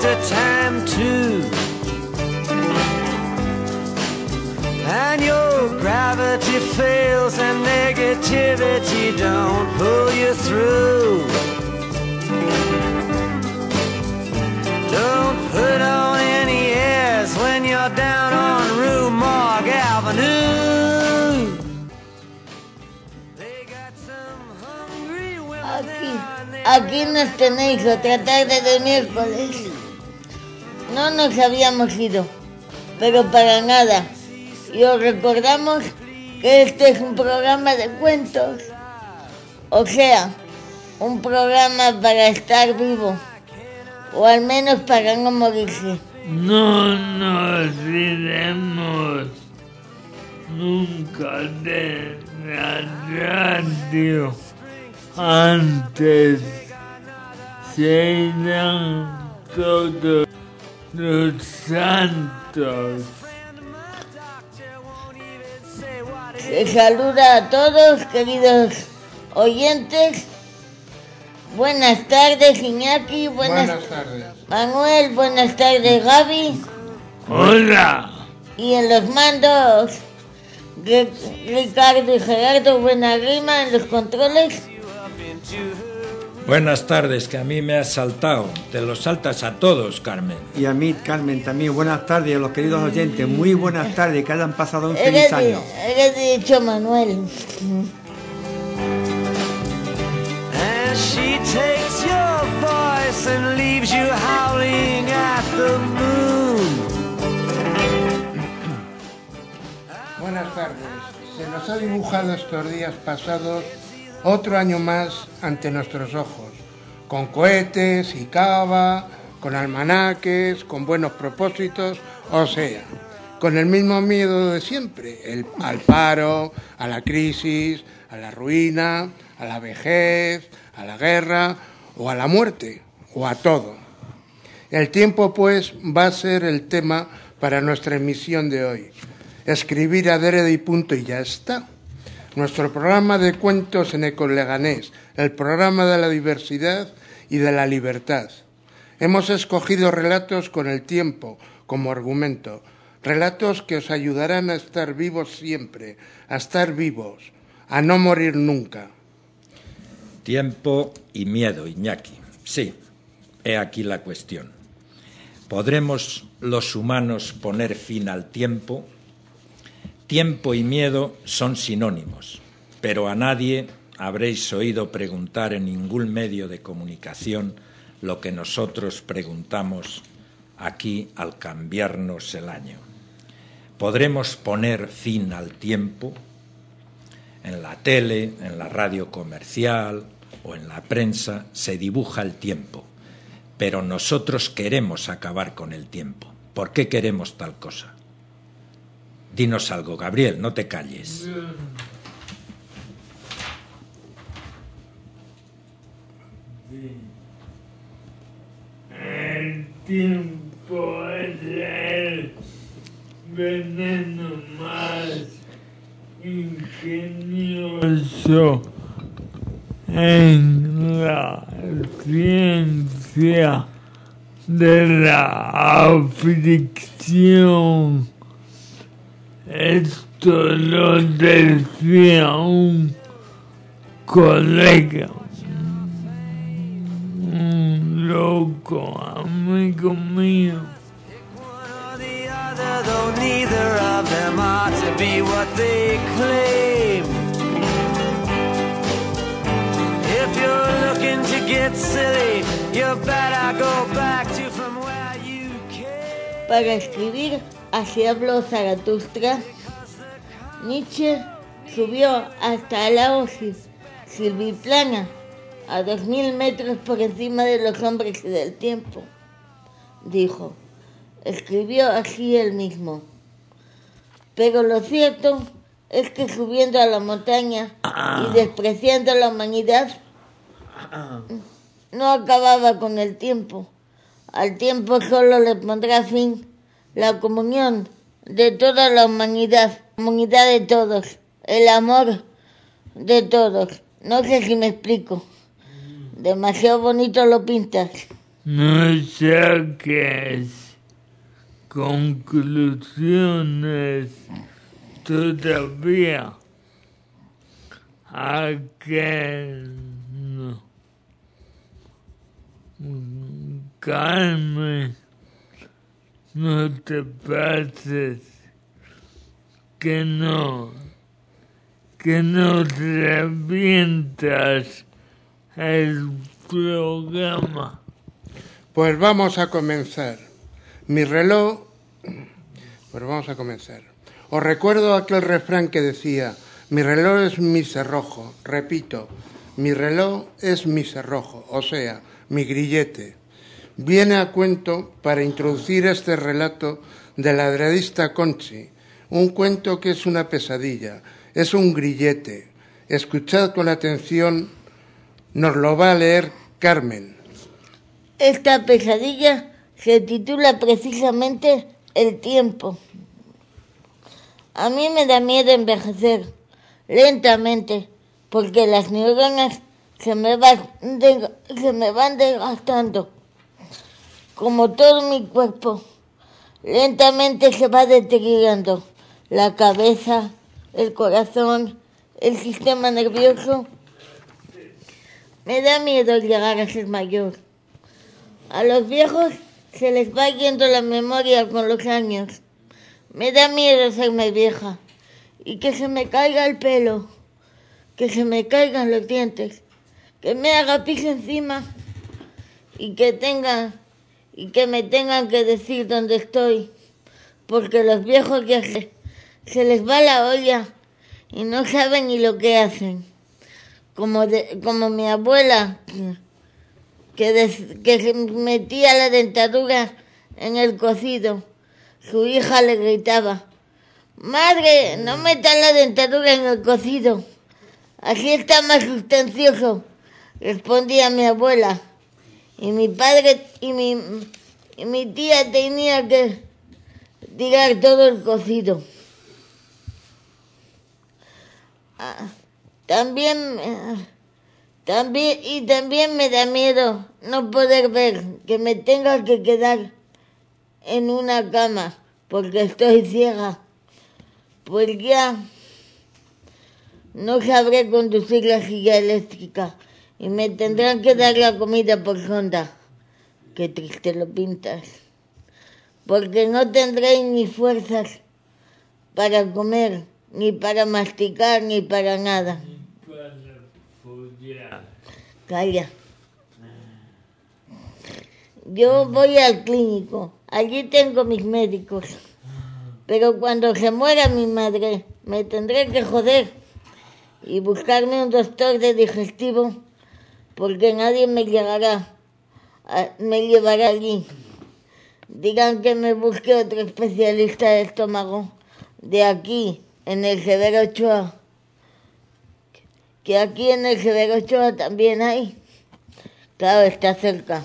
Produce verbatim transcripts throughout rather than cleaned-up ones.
waste of time too. And your gravity fails and negativity don't pull you through. Don't put on any airs when you're down on Rue Morgue Avenue. They got some hungry women. Aquí, aquí nos tenéis otra tarde de miércoles. No nos habíamos ido, pero para nada. Y os recordamos que este es un programa de cuentos, o sea, un programa para estar vivo, o al menos para no morirse. No nos iremos nunca de la radio, antes se irán todos los santos. Se saluda a todos, queridos oyentes. Buenas tardes, Iñaki. Buenas, buenas tardes, Manuel. Buenas tardes, Gaby. Hola. Y en los mandos, Ricardo y Gerardo Buenarrima en los controles. Buenas tardes, que a mí me has saltado. Te lo saltas a todos, Carmen. Y a mí, Carmen, también. Buenas tardes a los queridos oyentes. Muy buenas tardes, que hayan pasado un Eres feliz año. Eres dicho, Manuel. And she takes your voice and leaves you howling at the moon. buenas tardes. Se nos ha dibujado estos días pasados otro año más ante nuestros ojos, con cohetes y cava, con almanaques, con buenos propósitos, o sea, con el mismo miedo de siempre, el, al paro, a la crisis, a la ruina, a la vejez, a la guerra o a la muerte, o a todo. El tiempo, pues, va a ser el tema para nuestra emisión de hoy. Escribir adrede y punto y ya está. Nuestro programa de cuentos en Ecoleganés, el programa de la diversidad y de la libertad. Hemos escogido relatos con el tiempo como argumento, relatos que os ayudarán a estar vivos siempre, a estar vivos, a no morir nunca. Tiempo y miedo, Iñaki. Sí, he aquí la cuestión. ¿Podremos los humanos poner fin al tiempo? Tiempo y miedo son sinónimos, pero a nadie habréis oído preguntar en ningún medio de comunicación lo que nosotros preguntamos aquí al cambiarnos el año. ¿Podremos poner fin al tiempo? En la tele, en la radio comercial o en la prensa se dibuja el tiempo, pero nosotros queremos acabar con el tiempo. ¿Por qué queremos tal cosa? Dinos algo, Gabriel, no te calles. El tiempo es el veneno más ingenioso en la ciencia de la aflicción. Esto lo decía un colega, un loco amigo mío. Though neither of them ought to be what they claim. If you're looking to get silly, you better go back to from where you came. Para escribir Así habló Zaratustra, Nietzsche subió hasta la Osis silviplana, a dos mil metros por encima de los hombres y del tiempo. Dijo, escribió así él mismo. Pero lo cierto es que subiendo a la montaña y despreciando la humanidad, no acababa con el tiempo. Al tiempo solo le pondrá fin la comunión de toda la humanidad, la comunidad de todos, el amor de todos. No sé si me explico. Demasiado bonito lo pintas. no saques conclusiones todavía. Aquel no. Carmen, no te pases, que no, que no revientas el programa. Pues vamos a comenzar. Mi reloj... Pues vamos a comenzar. Os recuerdo aquel refrán que decía: mi reloj es mi cerrojo. Repito, mi reloj es mi cerrojo, o sea, mi grillete. Viene a cuento para introducir este relato de la adradista Conchi, un cuento que es una pesadilla, es un grillete. Escuchad con atención, nos lo va a leer Carmen. Esta pesadilla se titula precisamente El tiempo. A mí me da miedo envejecer lentamente porque las neuronas se me van, de, se me van desgastando. Como todo mi cuerpo, lentamente se va deteriorando. La cabeza, el corazón, el sistema nervioso. Me da miedo llegar a ser mayor. A los viejos se les va yendo la memoria con los años. Me da miedo hacerme vieja y que se me caiga el pelo, que se me caigan los dientes, que me haga pis encima y que tenga y que me tengan que decir dónde estoy, porque los viejos ya se, se les va la olla y no saben ni lo que hacen, como de, como mi abuela que, des, que metía la dentadura en el cocido. Su hija le gritaba: madre, no metas la dentadura en el cocido, así está más sustancioso, respondía mi abuela. Y mi padre y mi, y mi tía tenía que tirar todo el cocido. Ah, también, también, y también me da miedo no poder ver, que me tenga que quedar en una cama porque estoy ciega. Pues ya no sabré conducir la silla eléctrica y me tendrán que dar la comida por sonda. Qué triste lo pintas. Porque no tendré ni fuerzas para comer, ni para masticar, ni para nada. Ni para follar. Calla. Yo voy al clínico. Allí tengo mis médicos. Pero cuando se muera mi madre, me tendré que joder y buscarme un doctor de digestivo, porque nadie me llegará, a, me llevará allí. Digan que me busque otro especialista de estómago de aquí, en el Severo Ochoa. Que aquí en el Severo Ochoa también hay. Claro, está cerca.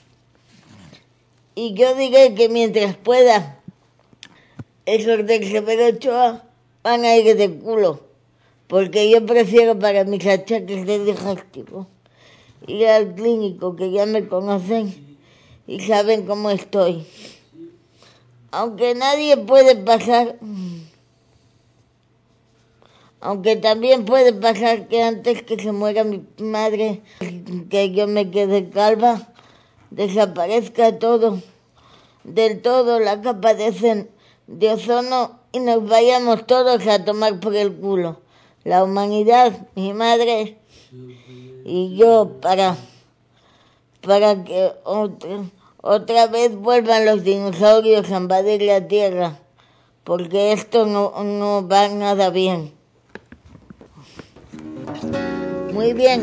Y yo diré que mientras pueda, esos del Severo Ochoa van a ir de culo, porque yo prefiero para mis achaques de digestivo ir al clínico, que ya me conocen y saben cómo estoy. Aunque nadie puede pasar, aunque también puede pasar que antes que se muera mi madre, que yo me quede calva, desaparezca todo, del todo la capa de, de ozono y nos vayamos todos a tomar por el culo. La humanidad, mi madre y yo, para, para que otra, otra vez vuelvan los dinosaurios a invadir la Tierra, porque esto no, no va nada bien. Muy bien.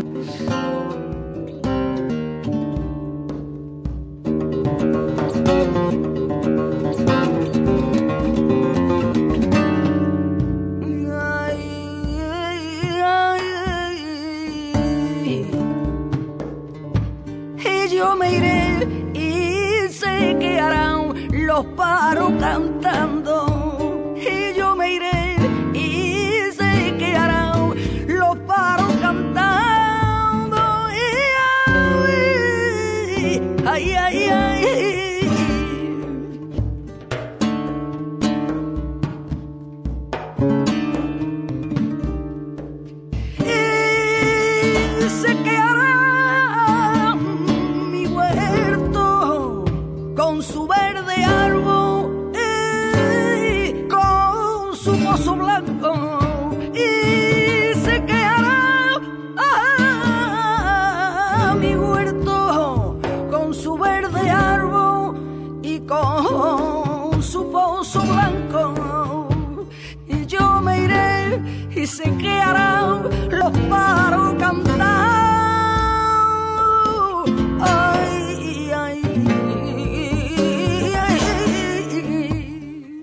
Yo me iré y se quedarán los pájaros cantando. Y yo me iré y se quedarán los pájaros cantando. Y ay, ay, ay. sé qué hará mi huerto con su verde árbol y con su pozo blanco. Y sé qué hará ah, mi huerto con su verde árbol y con su pozo blanco. Y yo me iré y sé qué harán los pájaros cantando. Ay, ay, ay, ay.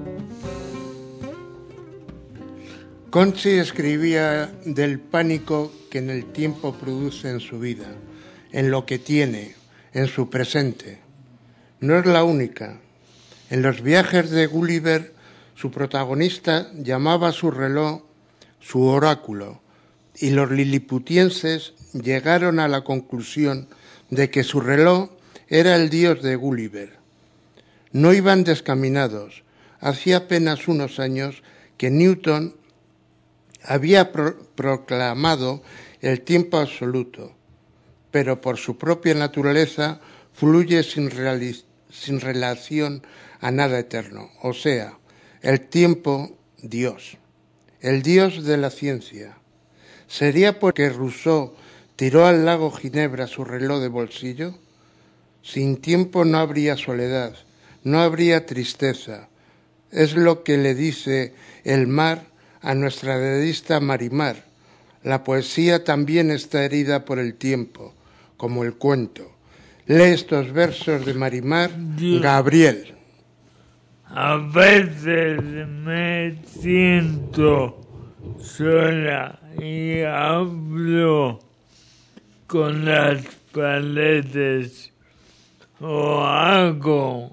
Conchi escribía del pánico que en el tiempo produce en su vida, en lo que tiene, en su presente. No es la única. En los viajes de Gulliver, su protagonista llamaba a su reloj su oráculo, y los liliputienses llegaron a la conclusión de que su reloj era el dios de Gulliver. No iban descaminados. Hacía apenas unos años que Newton había pro- proclamado el tiempo absoluto, pero por su propia naturaleza fluye sin, reali- sin relación a nada eterno, o sea, el tiempo Dios, el Dios de la ciencia. ¿Sería porque Rousseau tiró al lago Ginebra su reloj de bolsillo? Sin tiempo no habría soledad, no habría tristeza. Es lo que le dice el mar a nuestra dedista Marimar. La poesía también está herida por el tiempo, como el cuento. Lee estos versos de Marimar, Gabriel. A veces me siento sola y hablo con las paredes o hago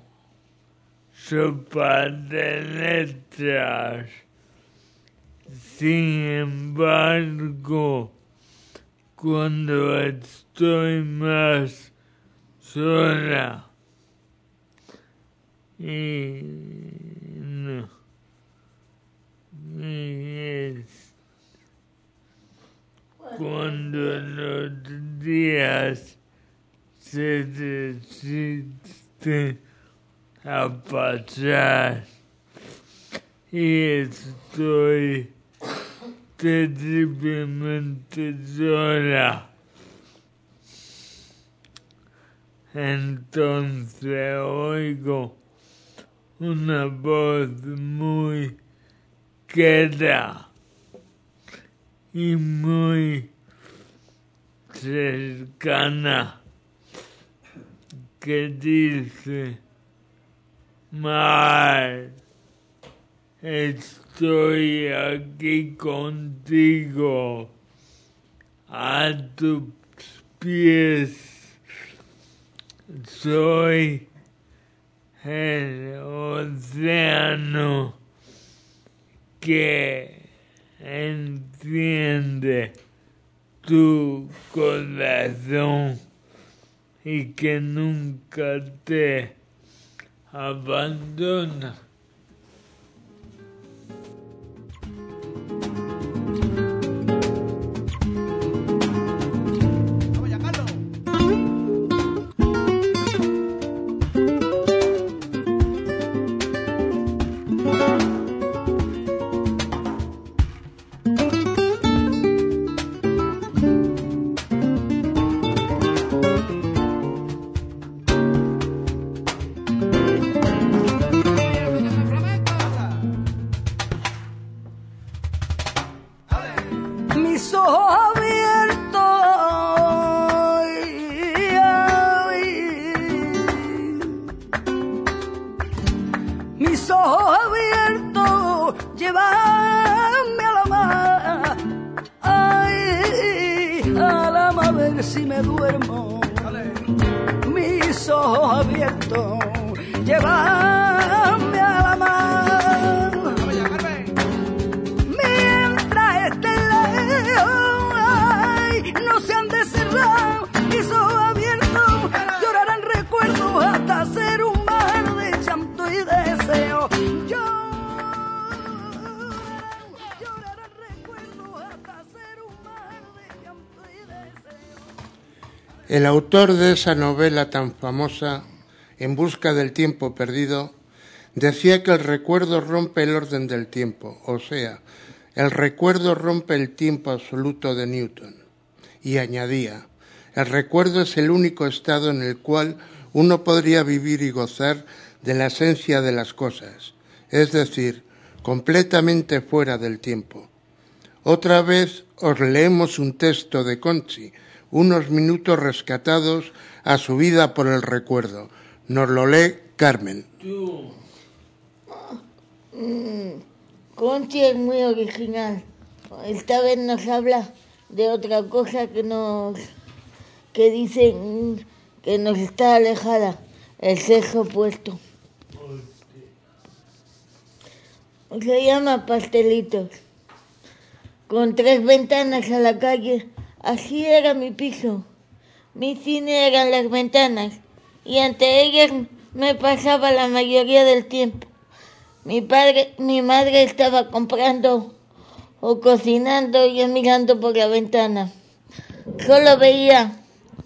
sopa de letras. Sin embargo, cuando estoy más sola y no y es cuando los días se resisten a pasar y estoy terriblemente sola. Entonces oigo una voz muy queda y muy cercana que dice: Mar, estoy aquí contigo, a tus pies. Soy el océano que entiende tu corazón y que nunca te abandona. Mis ojos abiertos, ay, ay. Mis ojos abiertos, llévame a la mar, ay, a la mar a ver si me duermo. Mis ojos abiertos, llévame a la mar. Mientras esté lejos, ay, no se han de cerrar mis ojos abiertos, llorarán recuerdos hasta ser un mar de llanto y deseo. Llorarán recuerdos hasta ser un mar de llanto y deseo. El autor de esa novela tan famosa, En busca del tiempo perdido, decía que el recuerdo rompe el orden del tiempo, o sea, el recuerdo rompe el tiempo absoluto de Newton. Y añadía, el recuerdo es el único estado en el cual uno podría vivir y gozar de la esencia de las cosas, es decir, completamente fuera del tiempo. Otra vez os leemos un texto de Conchi, unos minutos rescatados a su vida por el recuerdo. Nos lo lee Carmen. Conchi es muy original. Esta vez nos habla de otra cosa que nos que dicen que nos está alejada, el sexo opuesto. Se llama Pastelitos. Con tres ventanas a la calle, así era mi piso. Mi cine eran las ventanas y ante ellas me pasaba la mayoría del tiempo. Mi padre, mi madre estaba comprando o cocinando y yo mirando por la ventana. Solo veía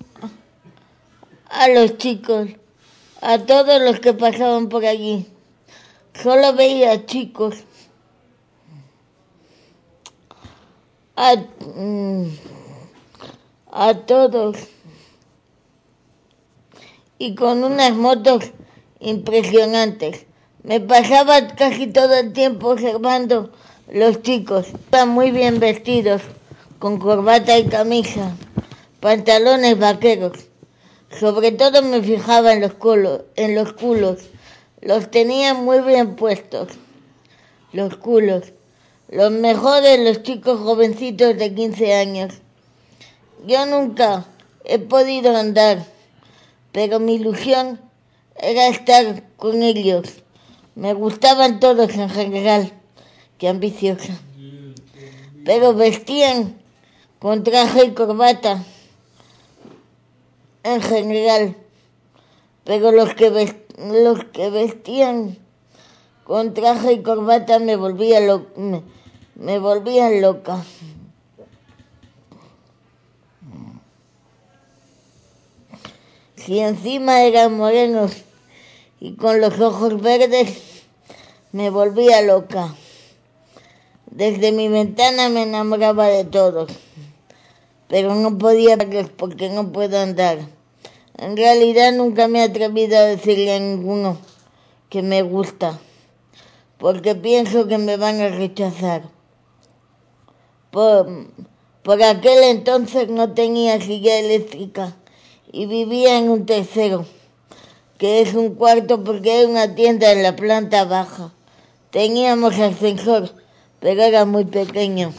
a los chicos, a todos los que pasaban por allí. Solo veía chicos, a, a todos, y con unas motos impresionantes. Me pasaba casi todo el tiempo observando los chicos. Estaban muy bien vestidos, con corbata y camisa, pantalones vaqueros. Sobre todo me fijaba en los culos, en los culos. Los tenían muy bien puestos, los culos. Los mejores, los chicos jovencitos de quince años. Yo nunca he podido andar, pero mi ilusión era estar con ellos. Me gustaban todos en general, qué ambiciosa. Pero vestían con traje y corbata en general. Pero los que, vest, los que vestían con traje y corbata me, volvía lo, me, me volvían loca. Si encima eran morenos y con los ojos verdes, me volvía loca. Desde mi ventana me enamoraba de todos, pero no podía verlos porque no puedo andar. En realidad nunca me he atrevido a decirle a ninguno que me gusta, porque pienso que me van a rechazar. Por, por aquel entonces no tenía silla eléctrica y vivía en un tercero, que es un cuarto porque hay una tienda en la planta baja. Teníamos ascensor, pero era muy pequeño.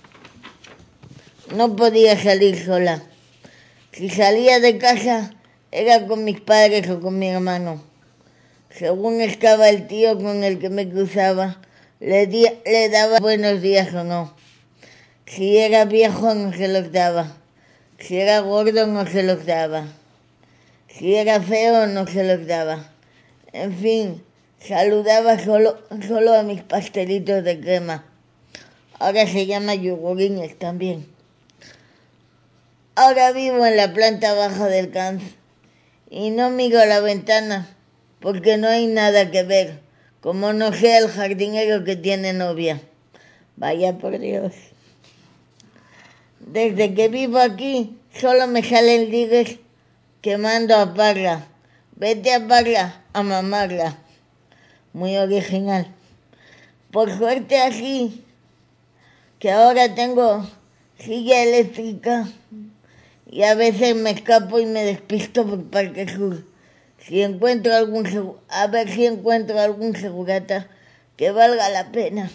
No podía salir sola. Si salía de casa, era con mis padres o con mi hermano. Según estaba el tío con el que me cruzaba, le, di, le daba buenos días o no. Si era viejo, no se los daba. Si era gordo, no se los daba. Si era feo, no se los daba. En fin, saludaba solo, solo a mis pastelitos de crema. Ahora se llama yogurines también. Ahora vivo en la planta baja del cáncer y no miro a la ventana porque no hay nada que ver, como no sea el jardinero que tiene novia. Vaya por Dios. Desde que vivo aquí, solo me salen ligues que mando a Parla. Vete a Parla a mamarla. Muy original. Por suerte así, que ahora tengo silla eléctrica y a veces me escapo y me despisto por Parque Sur. Si encuentro algún, a ver si encuentro algún segurata que valga la pena.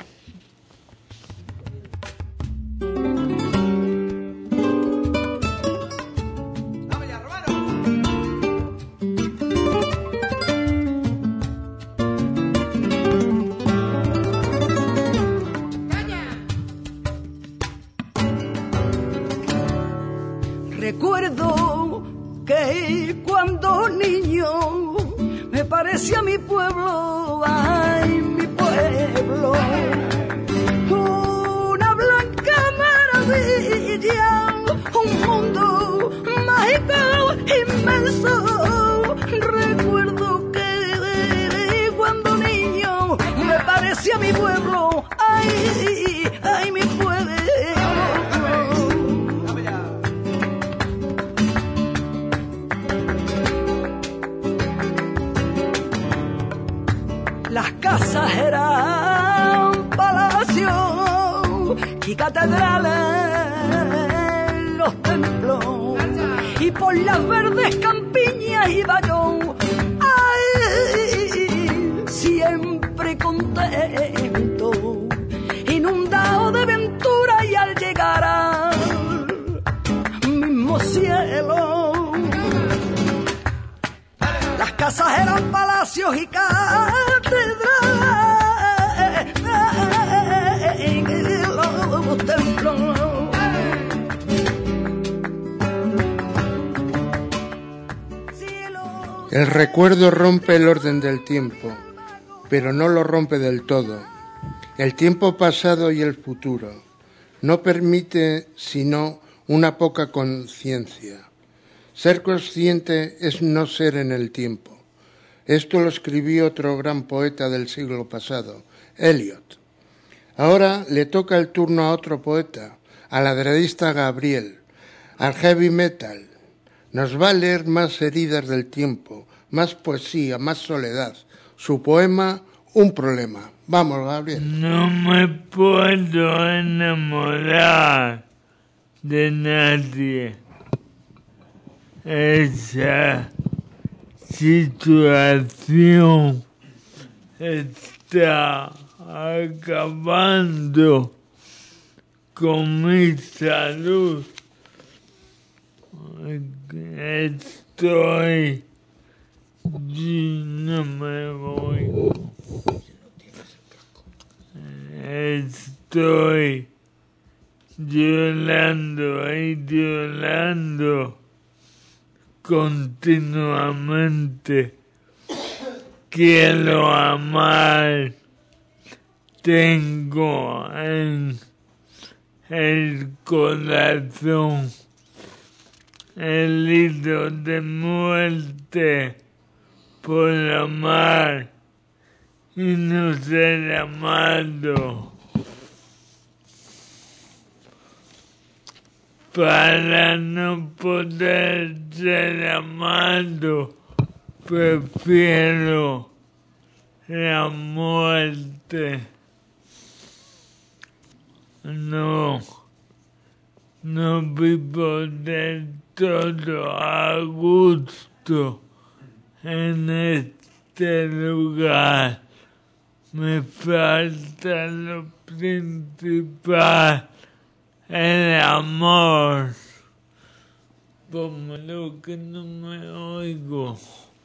Recuerdo que cuando niño me parecía mi pueblo, ay, mi pueblo, una blanca maravilla, un mundo mágico catedrales, los templos, y por las verdes campiñas iba yo, ay, siempre contento, inundado de ventura, y al llegar al mismo cielo, las casas eran palacios y catedrales, los templos. El recuerdo rompe el orden del tiempo, pero no lo rompe del todo. El tiempo pasado y el futuro no permite sino una poca conciencia. Ser consciente es no ser en el tiempo. Esto lo escribió otro gran poeta del siglo pasado, Eliot. Ahora le toca el turno a otro poeta, al adredista Gabriel, al heavy metal. Nos va a leer más heridas del tiempo, más poesía, más soledad. Su poema, Un problema. Vamos, Gabriel. No me puedo enamorar de nadie. Esa situación está acabando con mi salud. Estoy... No me voy. Estoy llorando y llorando continuamente. Quiero amar. Tengo en el corazón el hilo de muerte por amar y no ser amado. Para no poder ser amado, prefiero la muerte. No, no vivo del todo a gusto en este lugar. Me falta lo principal, el amor. Póngalo que no me oigo.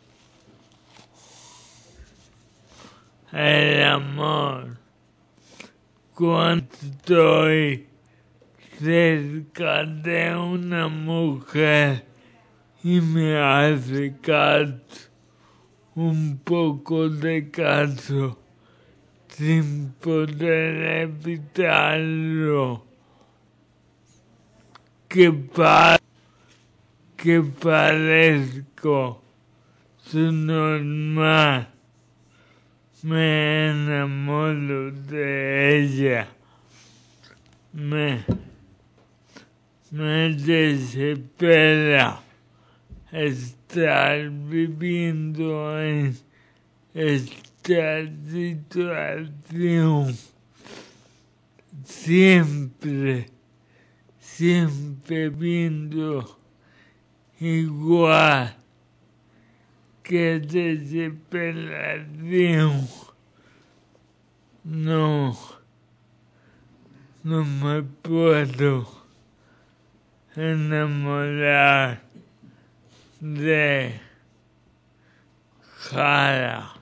El amor. Cuando estoy cerca de una mujer y me hace caso, un poco de caso, sin poder evitarlo, que, pa que parezco su normal, me enamoro de ella, me, me desespera estar viviendo en esta situación. Siempre, siempre viendo igual. ¡Qué desesperación! No, no me puedo enamorar de Jara.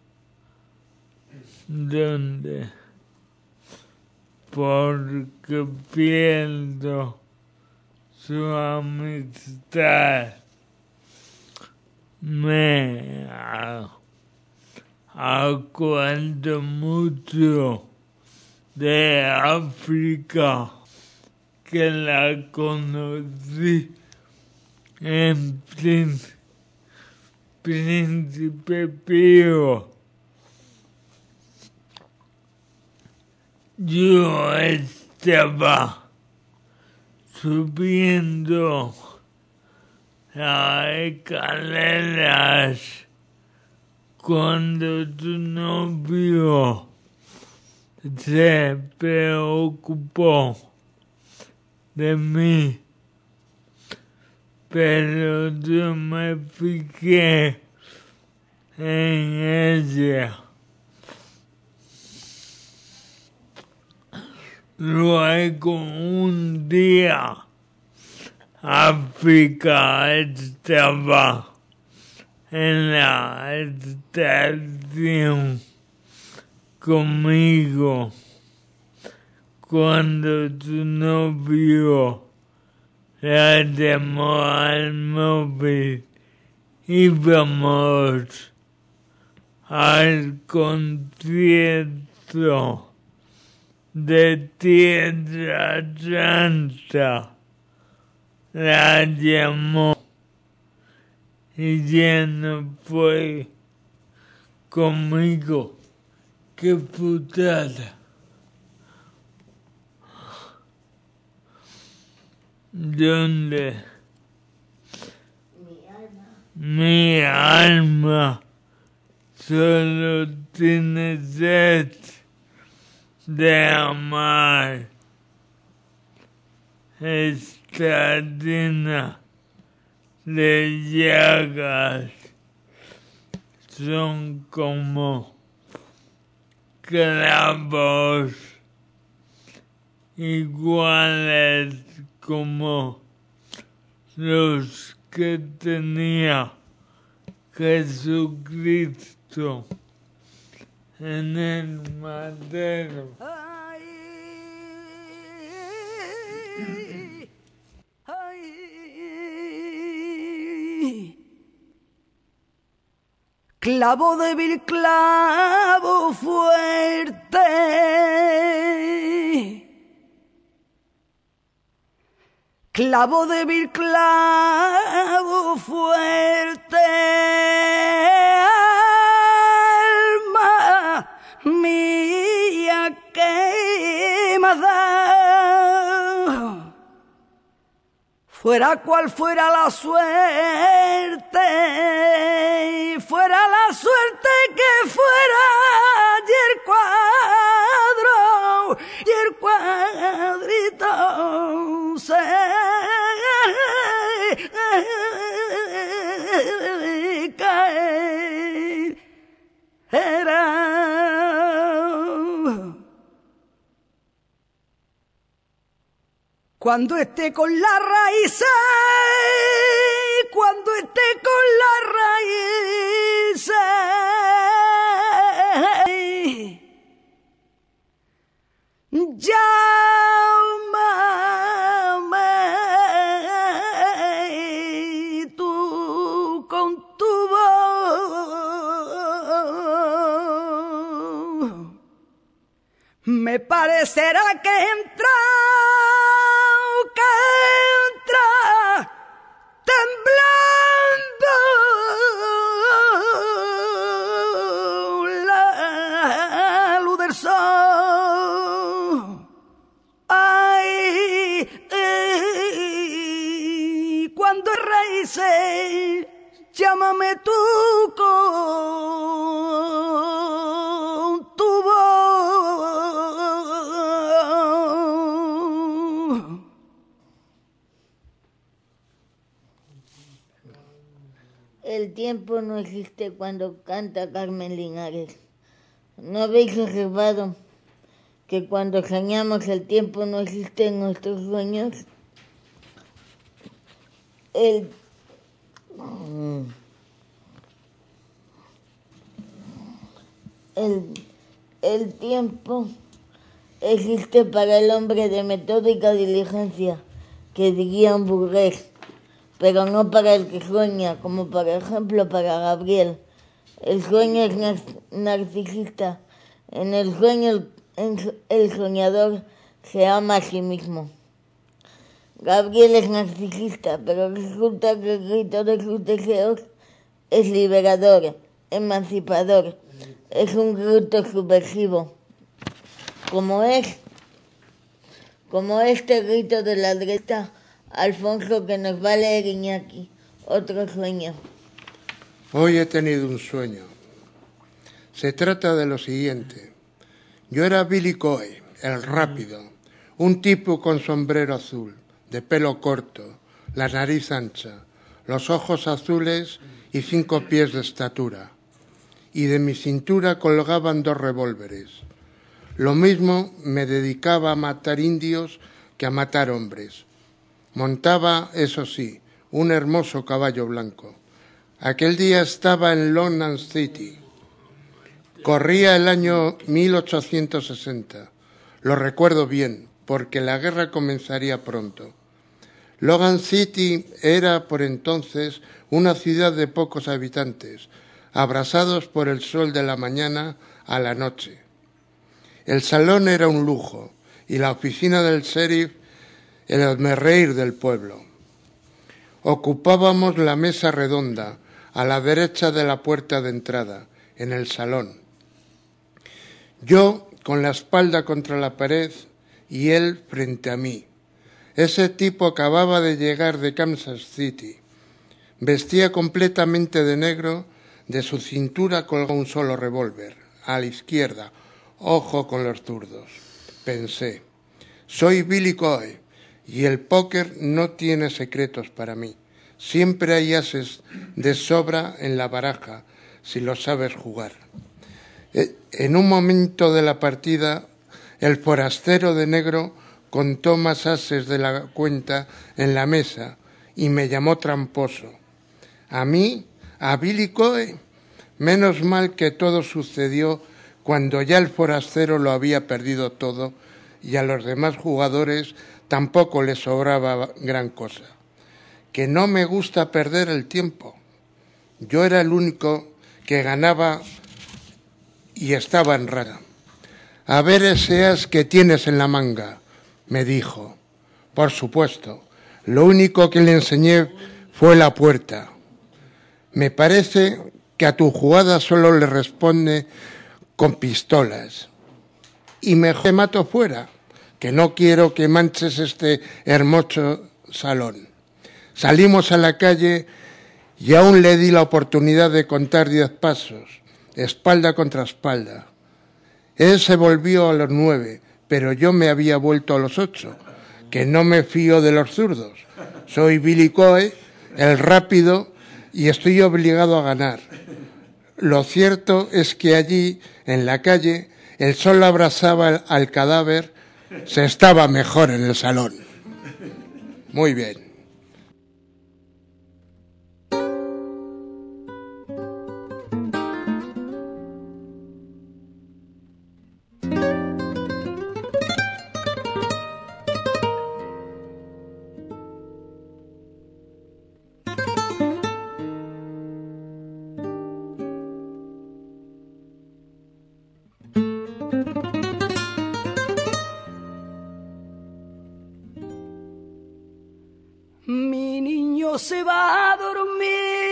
¿Dónde? Porque pierdo su amistad. Me acuerdo mucho de África, que la conocí en Príncipe Pío. Yo estaba subiendo las escaleras cuando tu novio se preocupó de mí, pero yo me fijé en ella. Luego un día África estaba en la estación conmigo cuando tu novio la llamó al móvil. Íbamos al concierto de Tierra Santa. La llamó y ya no fue conmigo. ¡Qué putada! ¿Dónde? Mi alma. Mi alma solo tiene sed de amar. Esta llena de llagas son como clavos iguales como los que tenía Jesucristo en el madero. Ay, ay, clavo débil, clavo fuerte. Clavo débil, clavo fuerte. Alma mía quemada. Fuera cual fuera la suerte, fuera la suerte que fuera, y el cuadro, y el cuadrito se caerá. Cuando esté con la raíz, cuando esté con la raíz, llámame tú con tu voz. Me parecerá que entra, que entra temblando la luz del sol. Ay, ay, cuando raíces, llámame tú con tu voz. El tiempo no existe cuando canta Carmen Linares. ¿No habéis observado que cuando soñamos el tiempo no existe en nuestros sueños? El, el, el tiempo existe para el hombre de metódica diligencia, que diría un burgués, pero no para el que sueña, como por ejemplo para Gabriel. El sueño es narcisista. En el sueño el, el soñador se ama a sí mismo. Gabriel es narcisista, pero resulta que el grito de sus deseos es liberador, emancipador. Es un grito subversivo. Como es, como este grito de la derecha, Alfonso, que nos va a leer Iñaki, otro sueño. Hoy he tenido un sueño. Se trata de lo siguiente. Yo era Billy Coy, el rápido, un tipo con sombrero azul. de pelo corto, la nariz ancha, los ojos azules y cinco pies de estatura. Y de mi cintura colgaban dos revólveres. Lo mismo me dedicaba a matar indios que a matar hombres. Montaba, eso sí, un hermoso caballo blanco. Aquel día estaba en Logan City. Corría el año mil ochocientos sesenta. Lo recuerdo bien, porque la guerra comenzaría pronto. Logan City era por entonces una ciudad de pocos habitantes, abrasados por el sol de la mañana a la noche. El salón era un lujo y la oficina del sheriff el hazmerreír del pueblo. Ocupábamos la mesa redonda a la derecha de la puerta de entrada, en el salón. Yo con la espalda contra la pared y él frente a mí. Ese tipo acababa de llegar de Kansas City. Vestía completamente de negro, de su cintura colgaba un solo revólver, a la izquierda, ojo con los zurdos. Pensé, soy Billy Coe y el póker no tiene secretos para mí. Siempre hay ases de sobra en la baraja si lo sabes jugar. En un momento de la partida, el forastero de negro contó más ases de la cuenta en la mesa y me llamó tramposo. A mí, a Billy Coe, menos mal que todo sucedió cuando ya el forastero lo había perdido todo y a los demás jugadores tampoco les sobraba gran cosa. Que no me gusta perder el tiempo. Yo era el único que ganaba y estaba en rara. A ver ese as que tienes en la manga, me dijo. Por supuesto, lo único que le enseñé fue la puerta. Me parece que a tu jugada solo le responde con pistolas. Y mejor te mato fuera, que no quiero que manches este hermoso salón. Salimos a la calle y aún le di la oportunidad de contar diez pasos, espalda contra espalda. Él se volvió a los nueve, pero yo me había vuelto a los ocho, que no me fío de los zurdos. Soy Billy Coe, el rápido, y estoy obligado a ganar. Lo cierto es que allí, en la calle, el sol abrazaba al cadáver, se estaba mejor en el salón. Muy bien. Mi niño se va a dormir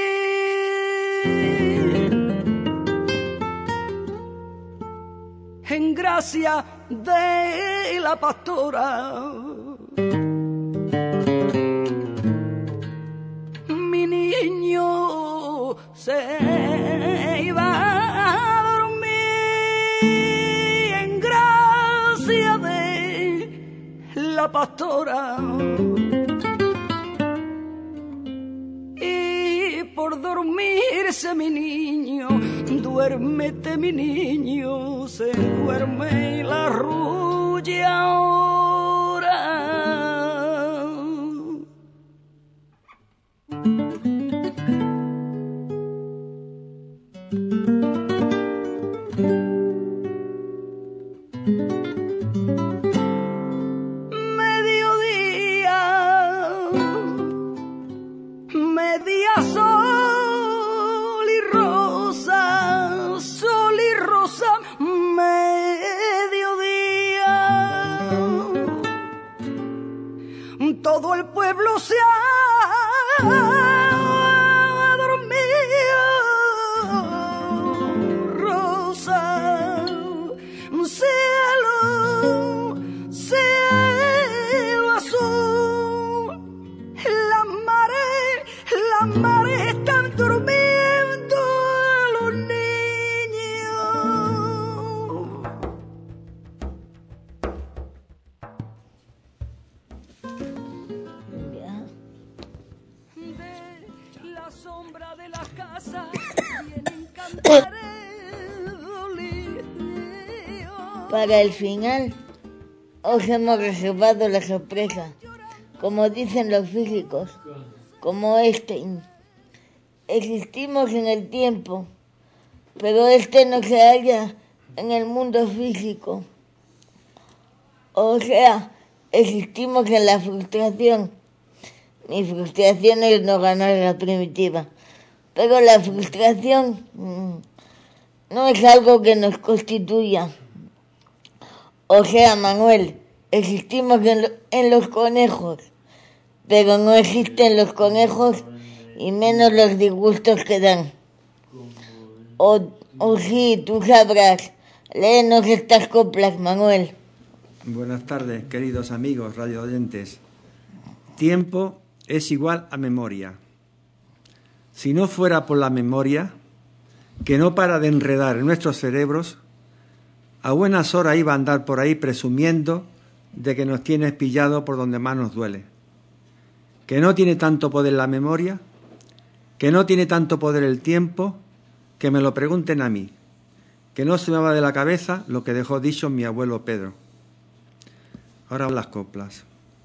en gracia de la pastora. Mi niño se iba a dormir en gracia de la pastora. Por dormirse mi niño, duérmete mi niño, se duerme y la arrulla ahora. Mediodía, media sol. Todo el pueblo se ha dormido, rosa, cielo, cielo azul, la marea, la marea están durmiendo los niños. Para el final os hemos reservado la sorpresa, como dicen los físicos, como Einstein. Existimos en el tiempo, pero este no se halla en el mundo físico. O sea, existimos en la frustración. Mi frustración es no ganar la primitiva, pero la frustración mmm, no es algo que nos constituya. O sea, Manuel, existimos en, lo, en los conejos, pero no existen los conejos y menos los disgustos que dan. O, o sí, tú sabrás. Léenos estas coplas, Manuel. Buenas tardes, queridos amigos radio oyentes. Tiempo es igual a memoria. Si no fuera por la memoria, que no para de enredar en nuestros cerebros, a buenas horas iba a andar por ahí presumiendo de que nos tienes pillado por donde más nos duele. Que no tiene tanto poder la memoria, que no tiene tanto poder el tiempo, que me lo pregunten a mí, que no se me va de la cabeza lo que dejó dicho mi abuelo Pedro. Ahora las coplas.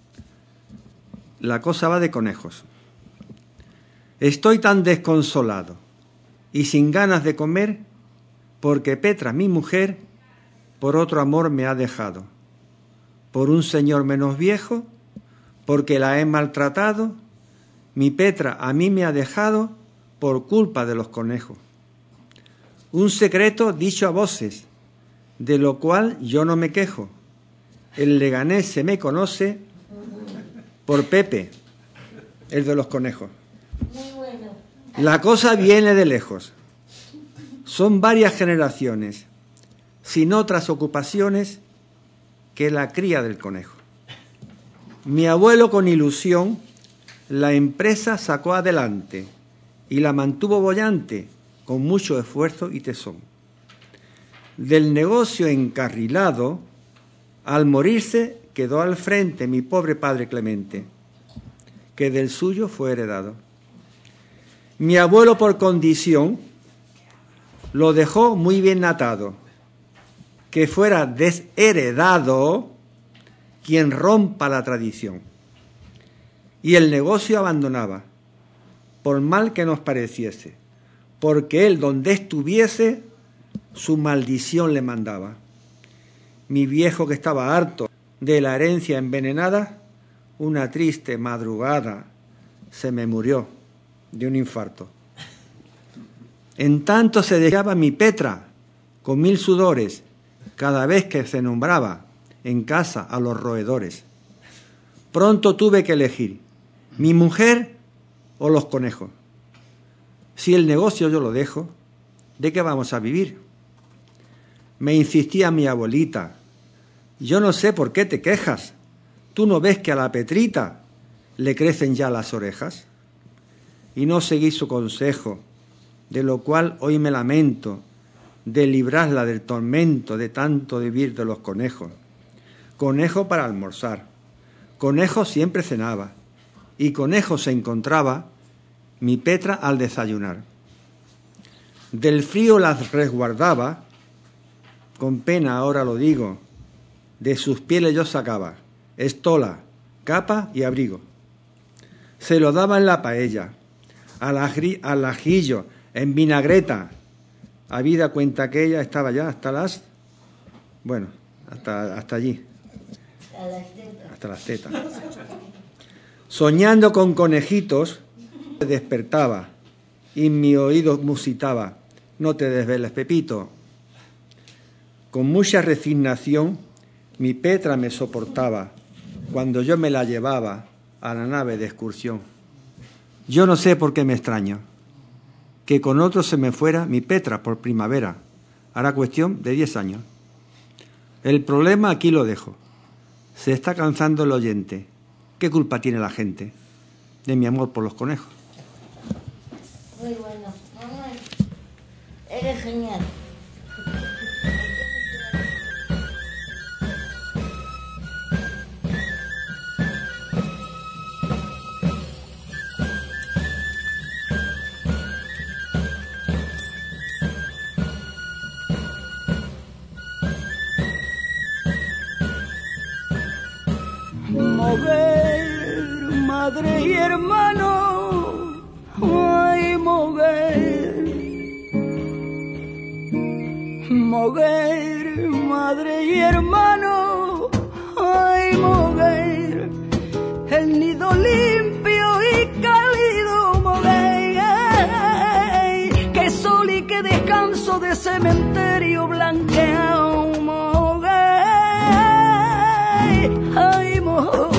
La cosa va de conejos. Estoy tan desconsolado y sin ganas de comer porque Petra, mi mujer, por otro amor me ha dejado, por un señor menos viejo, porque la he maltratado, mi Petra a mí me ha dejado por culpa de los conejos. Un secreto dicho a voces, de lo cual yo no me quejo. El Leganés se me conoce por Pepe, el de los conejos. La cosa viene de lejos. Son varias generaciones, sin otras ocupaciones que la cría del conejo. Mi abuelo con ilusión la empresa sacó adelante y la mantuvo boyante con mucho esfuerzo y tesón. Del negocio encarrilado, al morirse quedó al frente mi pobre padre Clemente, que del suyo fue heredado. Mi abuelo por condición lo dejó muy bien atado, que fuera desheredado quien rompa la tradición. Y el negocio abandonaba, por mal que nos pareciese, porque él donde estuviese, su maldición le mandaba. Mi viejo, que estaba harto de la herencia envenenada, una triste madrugada se me murió de un infarto. En tanto se dejaba mi Petra, con mil sudores, cada vez que se nombraba en casa a los roedores. Pronto tuve que elegir, mi mujer o los conejos. Si el negocio yo lo dejo, ¿de qué vamos a vivir? Me insistía mi abuelita, yo no sé por qué te quejas, ¿tú no ves que a la Petrita le crecen ya las orejas? Y no seguí su consejo, de lo cual hoy me lamento, de librarla del tormento de tanto vivir de los conejos. Conejo para almorzar, conejo siempre cenaba, y conejo se encontraba mi Petra al desayunar. Del frío las resguardaba, con pena ahora lo digo, de sus pieles yo sacaba estola, capa y abrigo. Se lo daba en la paella, al, ajri, al ajillo, en vinagreta. Habida cuenta que ella estaba ya hasta las... Bueno, hasta, hasta allí. Hasta las tetas. Soñando con conejitos, despertaba y mi oído musitaba, no te desveles, Pepito. Con mucha resignación, mi Petra me soportaba cuando yo me la llevaba a la nave de excursión. Yo no sé por qué me extraño que con otro se me fuera mi Petra por primavera. Hará cuestión de diez años. El problema aquí lo dejo. Se está cansando el oyente. ¿Qué culpa tiene la gente de mi amor por los conejos? Muy bueno. Mamá, eres genial. madre y hermano, ay, Moguer, Moguer, madre y hermano, ay, Moguer, el nido limpio y cálido, Moguer, que sol y que descanso de cementerio blanqueado, Moguer, ay, Moguer.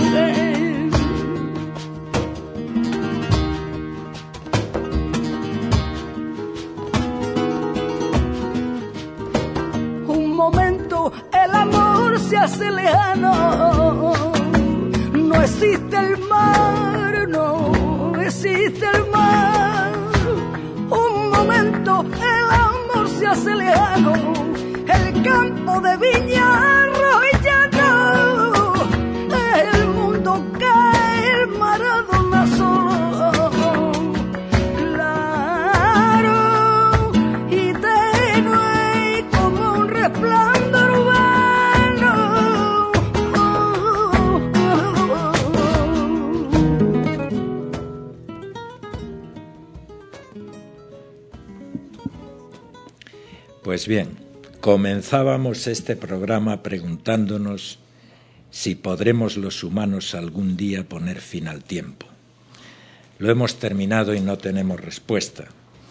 El amor se hace lejano, no existe el mar, no existe el mar. Un momento el amor se hace lejano, el campo de viña arrollado, el mundo cae, el Maradona solo, claro y tenue como un resplandor. Pues bien, comenzábamos este programa preguntándonos si podremos los humanos algún día poner fin al tiempo. Lo hemos terminado y no tenemos respuesta,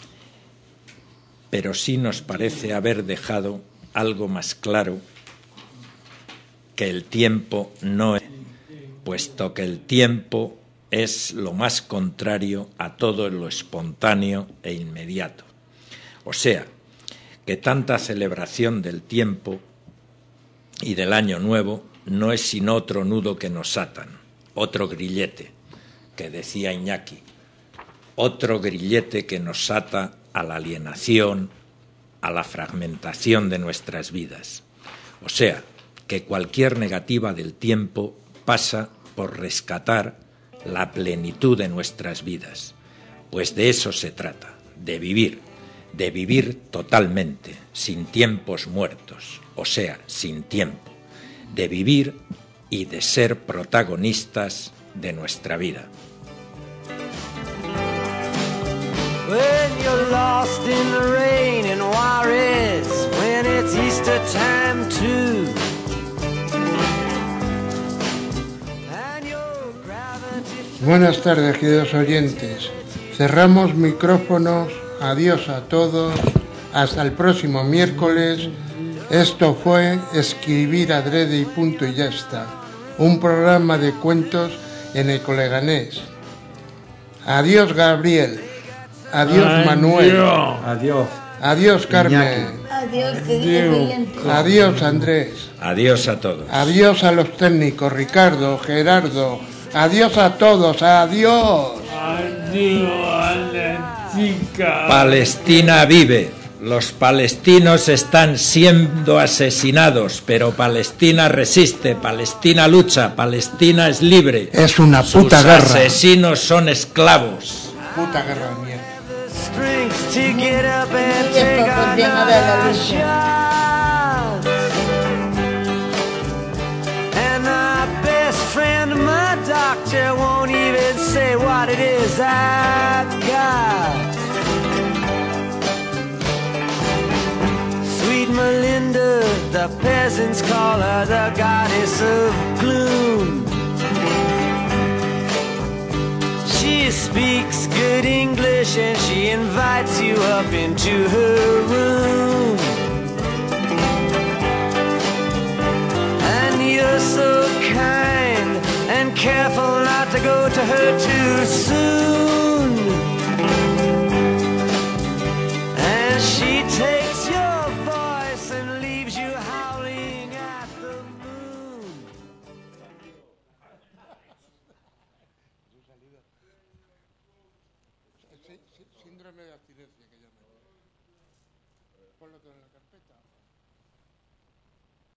pero sí nos parece haber dejado algo más claro, que el tiempo no es, puesto que el tiempo es lo más contrario a todo lo espontáneo e inmediato. O sea, que tanta celebración del tiempo y del año nuevo no es sino otro nudo que nos atan, otro grillete, que decía Iñaki, otro grillete que nos ata a la alienación, a la fragmentación de nuestras vidas. O sea, que cualquier negativa del tiempo pasa por rescatar la plenitud de nuestras vidas, pues de eso se trata, de vivir, de vivir totalmente, sin tiempos muertos, o sea, sin tiempo, de vivir y de ser protagonistas de nuestra vida. When you're lost in the rain in Juarez, when it's Easter time too, and your gravity... Buenas tardes, queridos oyentes. Cerramos micrófonos. Adiós a todos. Hasta el próximo miércoles. Esto fue Escribir adrede y punto y ya está. Un programa de cuentos en el Coleganés. Adiós, Gabriel. Adiós, Adiós. Manuel. Adiós. Adiós, Carmen. Adiós, queridos oyentes. Adiós, Andrés. Adiós a todos. Adiós a los técnicos, Ricardo, Gerardo. Adiós a todos. Adiós. Adiós a la chica. Palestina vive. Los palestinos están siendo asesinados, pero Palestina resiste, Palestina lucha, Palestina es libre. Es una puta Sus guerra. asesinos son esclavos. Puta guerra de mierda. Melinda, the peasants call her the goddess of gloom. She speaks good English and she invites you up into her room. And you're so kind and careful not to go to her too soon. And she takes your and leaves you howling at the moon. Síndrome de abstinencia que llaman. Ponlo todo en la carpeta.